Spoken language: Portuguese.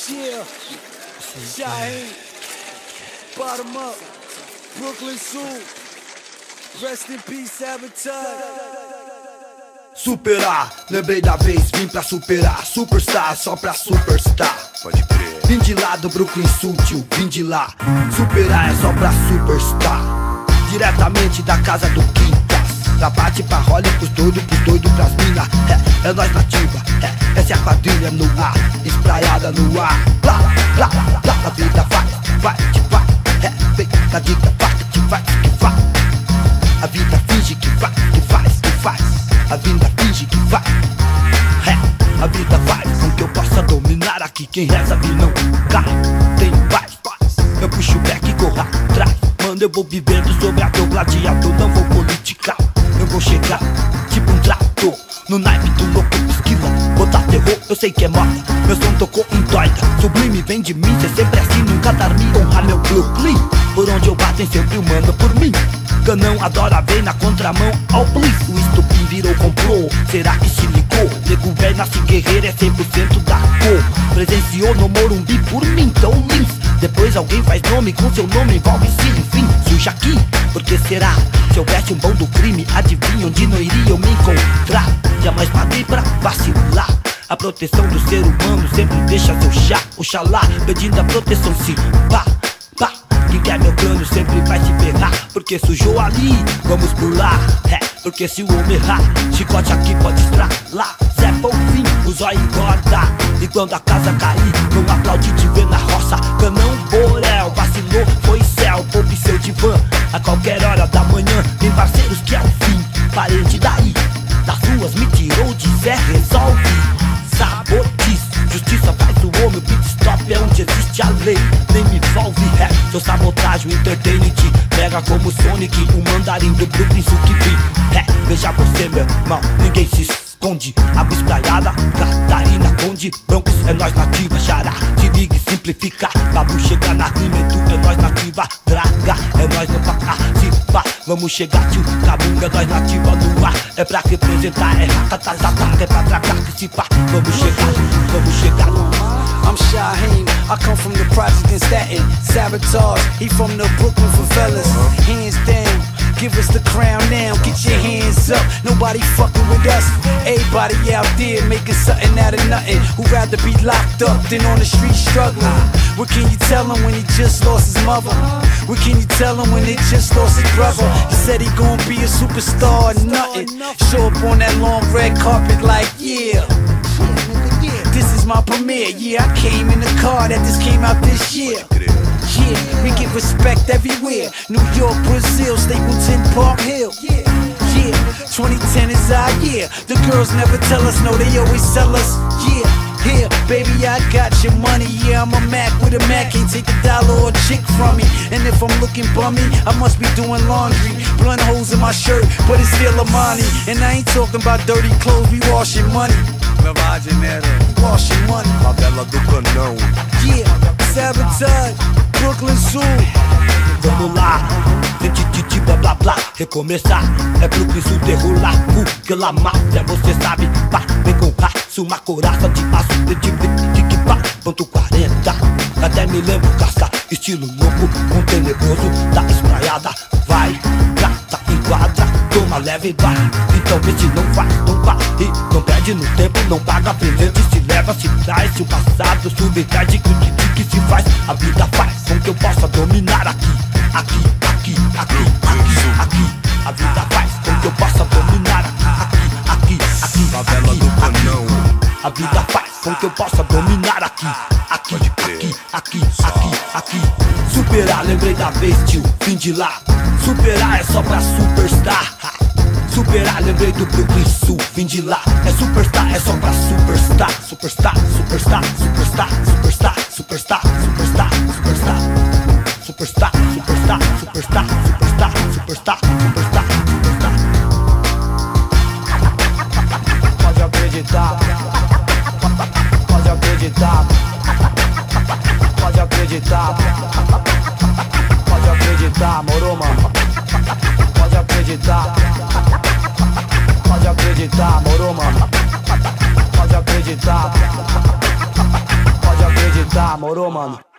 Yeah, Shaheen, bottom up, Brooklyn Sul, rest in peace, Sabotage. Superar, lembrei da vez, vim pra superar. Superstar, só pra superstar. Pode crer. Vim de lá do Brooklyn Sul, tio, vim de lá. Superar é só pra superstar. Diretamente da casa do Quintas. Da bate pra role pros doidos pras mina. É nós nativa, essa é a quadrilha no ar. Espraiada no ar. Blá, blá, blá, a vida vai, te vai. Vem da dica, vai, que vai. A vida finge que vai, que faz. A vida finge que vai. A vida faz com que eu possa dominar aqui. Quem reza vi não cai, tem paz. Eu puxo o back e corro atrás. Mano, eu vou vivendo sobre a teu gladiador. Não vou politicar, eu vou chegar tipo um trator. No naipe do louco esquila, botar terror, eu sei que é moda. Meu som tocou em doida, sublime vem de mim. Cê sempre assim, nunca dar me honrar meu Brooklyn. Por onde eu bato tem sempre um manda por mim. Canão adora ver na contramão ao please. O estupim virou comprou, será que se ligou? Nego velho nasce guerreiro, é 100% da cor. Presenciou no Morumbi por mim, tão lins. Depois alguém faz nome com seu nome, envolve-se, enfim, suja aqui. Por que será? Se houvesse um bom do crime, adivinha onde não iria eu me encontrar? Jamais paguei pra vacilar. A proteção do ser humano sempre deixa seu chá. Oxalá, pedindo a proteção sim. Pá, pá. Quem quer meu plano sempre vai se ferrar. Porque sujou ali, vamos pular. Porque se o homem errar, chicote aqui pode estralar. Zé Polvinho, o zóio engorda. E quando a casa cair, não aplaude te ver na roça. Canão Borel, vacilou, foi céu. Poupe seu divã, a qualquer hora da manhã. Tem parceiros que é o fim, parente daí. Das ruas me tirou de Zé, resolve. Sabotice, justiça faz o homem. O pit stop é onde existe a lei. Nem me envolve rap, sou sabotagem, entertainment. Pega como Sonic, o mandarim do Brooklyn Sul que vim. Veja você meu irmão, ninguém se esconde. Água espraiada, Catarina Conde. Broncos é nós nativa, xará, se liga e simplifica. Babu chega na rima, tu é nós nativa. Draga, é nós no participa. Vamos chegar, tio, cabunga, nós nativa no ar. É pra representar, é racatatata, é pra tragar que se pá. Vamos chegar. I'm Shaheen, I come from the project in Staten. Sabotage, he from the Brooklyn favelas. Hands down, give us the crown now. Get your hands up, nobody fucking with us. Everybody out there making something out of nothing. Who'd rather be locked up than on the street struggling? What can you tell him when he just lost his mother? What can you tell him when he just lost his brother? He said he gon' be a superstar or nothing. Show up on that long red carpet like, yeah. This is my premiere, yeah, I came in the car that just came out this year. Yeah, we get respect everywhere. New York, Brazil, Stapleton, Park Hill. Yeah, 2010 is our year. The girls never tell us no, they always tell us, yeah. Here, baby, I got your money. Yeah, I'm a Mac with a Mac. Can't take a dollar or a chick from me. And if I'm looking bummy, I must be doing laundry. Blunt holes in my shirt, but it's still Armani. And I ain't talking about dirty clothes, we washing money. Lavagem era Washing money. favela do Canão. Yeah, Sabotage, Brooklyn Sul. Vamos lá, titi blá blá blá. Recomeçar, é Brooklyn Sul, derrular. Que lá máfia, você sabe. Pá, vem com raço, uma coraça de aço. Tic pá, ponto 40. Até me lembro casca, estilo louco, com tenebroso. Da espraiada, vai, gata, enquadra. Toma leve e vai, então vê se não faz, não vai. E não perde no tempo, não paga presente. Se leva, se traz, se o passado subtrai. Que se faz, a vida faz com que eu possa dominar aqui. A vida faz com que eu possa dominar aqui. Favela do Canão. A vida faz com que eu possa dominar aqui. Superar, lembrei da vez, tio, vim de lá. Superar é só pra superstar. Superar, lembrei do Brooklyn Sul, vim de lá. É superstar, é só pra superstar. Superstar. Pode acreditar. Pode acreditar, moro, mano. Pode acreditar, moro, mano. Pode acreditar. Moro, mano?